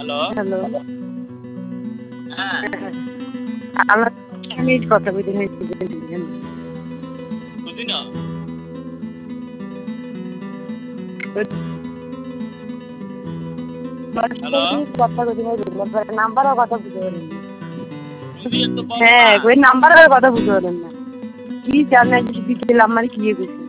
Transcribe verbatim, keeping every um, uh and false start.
hello hello হ্যাঁ আমার আমি কথা বলতে বুঝি না হ্যালো কথা নাম্বারও কথা বুঝতে পারেন বুঝি একটু বলো হ্যাঁ না ওই নাম্বারের কথা বুঝতে পারেন না কি জানেন বিকেল আমার কি গেছে